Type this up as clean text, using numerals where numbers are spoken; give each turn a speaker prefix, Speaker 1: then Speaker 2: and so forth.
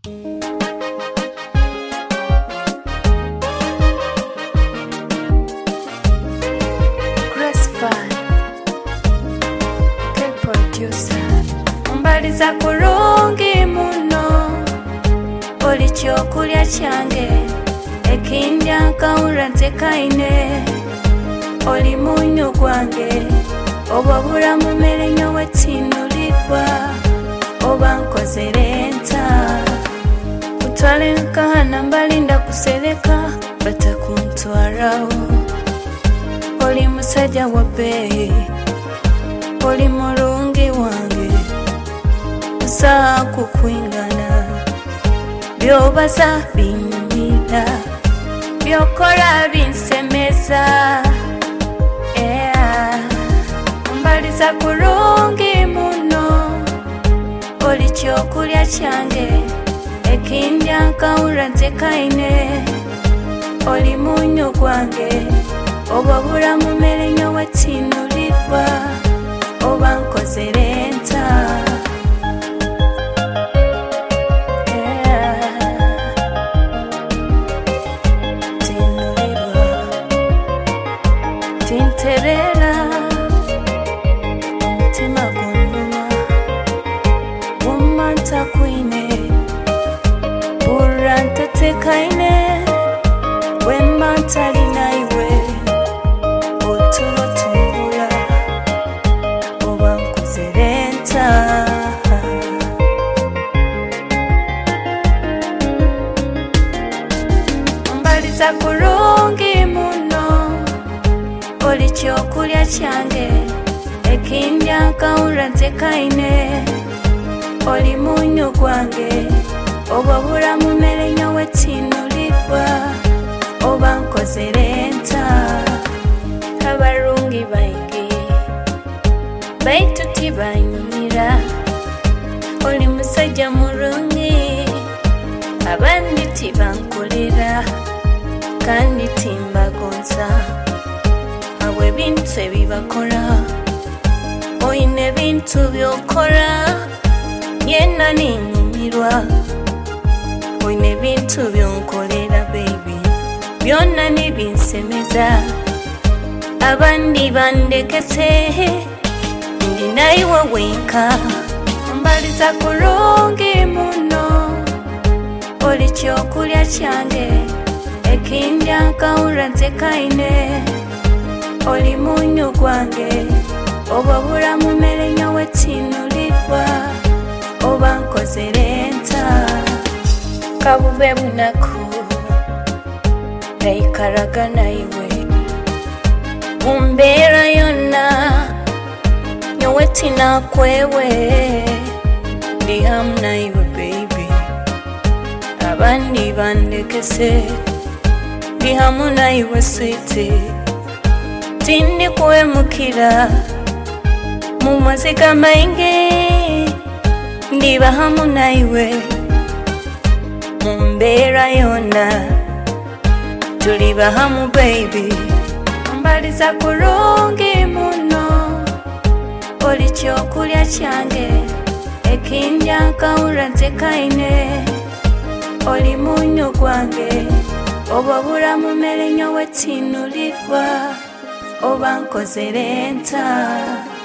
Speaker 1: Mbaliza kurungi muno oli kyokulya kyange ekindya nkawula ntekaine oli munyo gwange oba bulamu mmere nnyo wetinulirwa oba nkozere enta kutwala enkana mbalinda kusereka batakuntwalawo oli musajja wa bbeeyi oli mulungi wange saa kukwingana byobaza binyumira byokola binsemeza mbaliza kurungi muno oli kyokulya kyange ekindya nkawula ntekaine oli munyo gwange oba bulamu mmere nnyo wetinulirwa oba nkozere enta tinterera omutima gunduma gumanta kwine burra ntatekaine wemmantali naiwe otulotumbula oba nkozere enta mbaliza kurungi muno oli kyokulya kyange ekindya nkawula ntekaine oli munyo gwange oba bulamu mmere nnyo wetinulirwa oba nkozere enta abarungi baingi baitu tibanyumira oli musajja mulungi abandi tibankolera kandi timbagonza abo ebintu ebibakola oyina ebintu byokola yenna ninyumirwa oyina ebintu byonkolera baby byonna nibinsemeza abandi bandekese ndi naiwe wenka mbaliza kurungi muno oli kyokulya kyange ekindya nkawula ntekaine oli munyo gwange oba bulamu mmere nnyo wetinulirwa oba nkozere enta kabube bunaku naikaraga naiwe mumbeera yonna nnyo wetinakwewe ndi hamu naiwe baby abandi bandekese ndi hamu naiwe switi tindi kuwemukira mu maziga maingi ndiba hamu naiwe mu mbeera yonna tuliba hamu baby mbaliza kurungi muno oli kyokulya kyange ekindya nkawula ntekaine oli munyo gwange oba bulamu mmere nnyo wetinulirwa oba nkozere enta